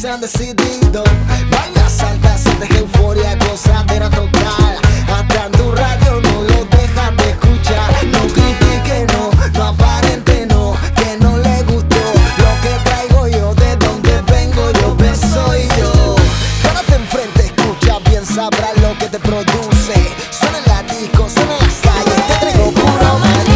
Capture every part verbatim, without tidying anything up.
se han decidido. Baila, salta, sientes euforia, gozadera total. Hasta en tu radio no lo dejas de escuchar. No critique, no, no aparente, no, que no le gustó lo que traigo yo, de donde vengo yo, que soy yo. Párate enfrente, escucha bien, sabrás lo que te produce. Suena en la disco, suena en las calles, te traigo puro maní.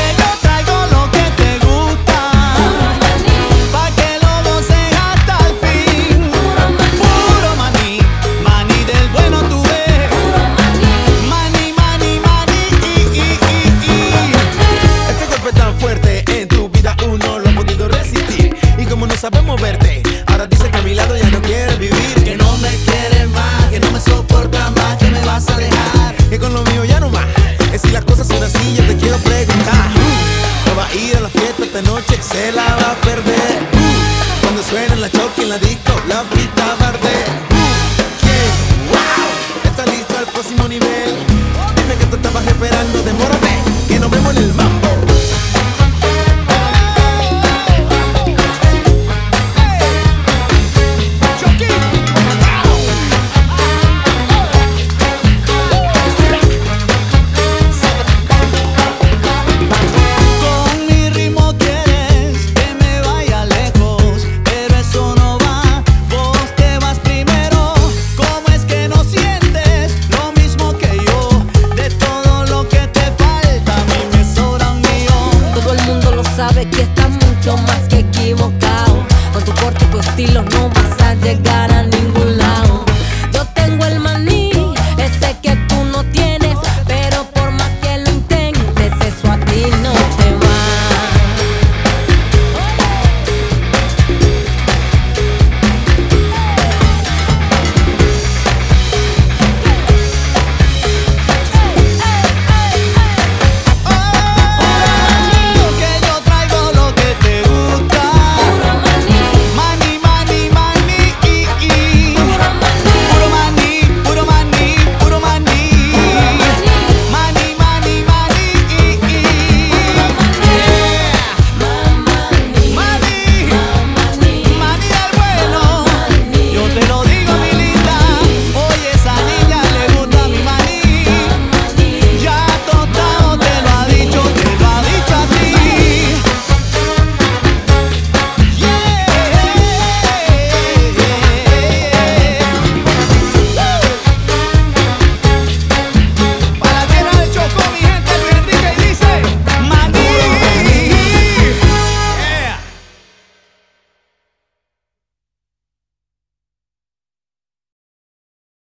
Sabemos verte, ahora dice que a mi lado ya no quiere vivir, que no me quiere más, que no me soporta más, que me vas a dejar, que con lo mío ya no más. Es si las cosas son así, yo te quiero preguntar, uh, no va a ir a la fiesta esta noche, se la va a perder, uh, cuando suene la choque en la disco.